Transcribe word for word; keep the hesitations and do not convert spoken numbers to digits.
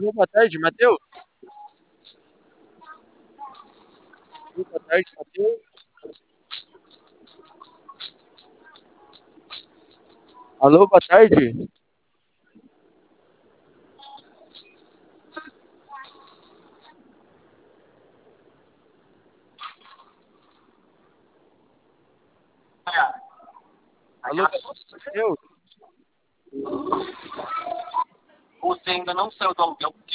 Alô, boa tarde, Matheus. Alô, boa tarde, Matheus. Alô, boa tarde. Alô, boa tarde, Matheus. Você ainda não saiu do aluguel porque